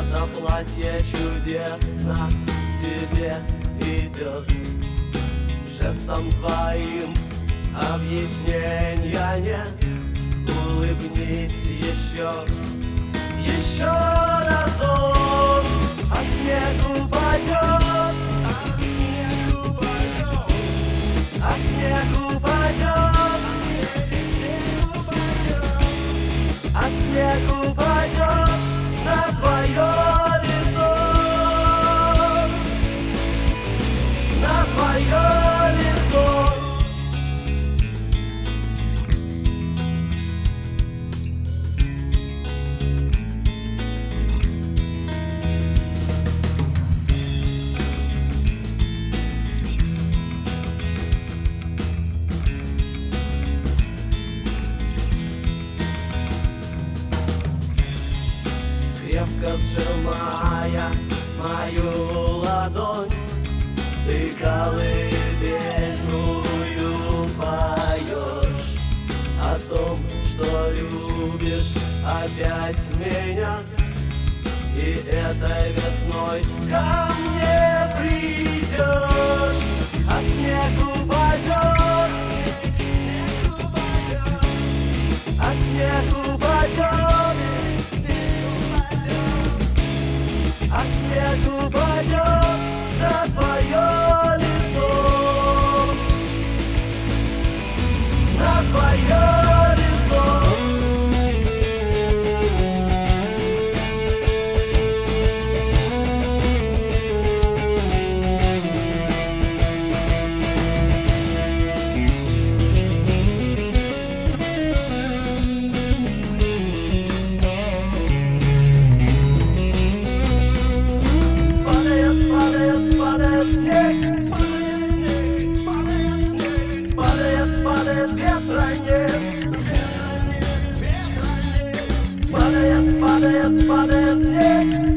Это платье чудесно тебе идет. Жестом твоим объяснения нет. Улыбнись еще, еще разок. А снег упадет, а снег упадет, а снег упадет, снег упадет, а снег упадет на твое лицо, на твое лицо. Крепко сжимая мою ладонь, ты колыбельную поешь о том, что любишь опять меня. И этой весной ко мне придешь, а снег упадет, снег упадет, а снег упадет, а снег упадет на твое лицо, на твое лицо. Падает, ветра нет, ветра нет, падает, падает, падает снег.